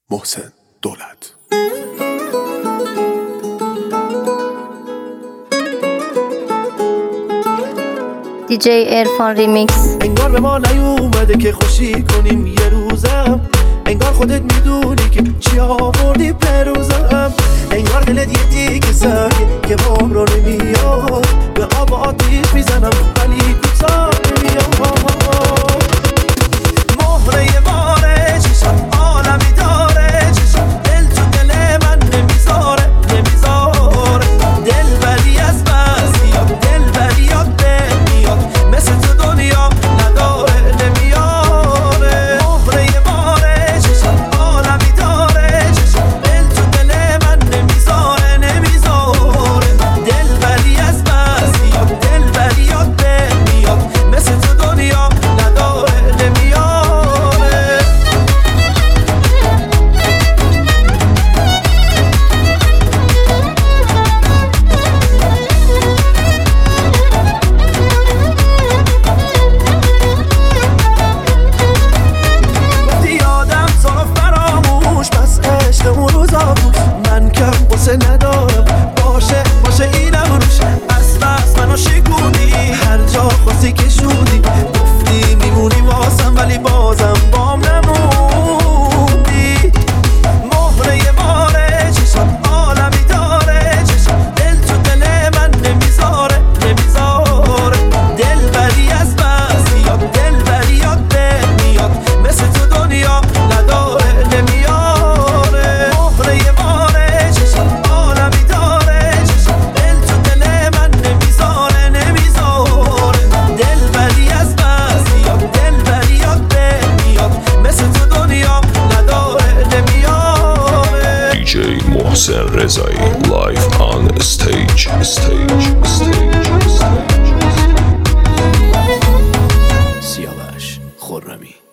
محسن دولت. دیجی عرفان ریمیکس. انگار به ما نیومده که خوشی کنیم یه روزم، انگار خودت میدونی که چی آوردی پروزم، انگار دلت یه دیگه سرگه که بام رو نمیاد، به آب و آتیش میزنم ولی کوتاه نمیاد. مهره باره چشم عالمی داره، چشم دل تو دل من نمیذاره، دل بری از بس میاد، دل بری یاد به میاد، مثل تو دنیا نداره نمیاره. مهره باره چشم عالمی داره، چشم دل تو دل من نمیذاره، دل بری از بس میاد، دل بری یاد به میاد، مثل تو دنیا نداره نمیاره. من کم قصه ندارم، باشه اینم روش از بس منو شکونی، هر جا خواستی که شودی گفتی میمونی واسم، ولی بازم بام نموندی. مهره باره چشم عالمی داره، چشم دل تو دل من نمیذاره، دل بری از بس میاد، دل بری یاد به میاد، مثل تو دنیا نداره نمیاره. محسن رضایی live on stage. سیاوش خرمی.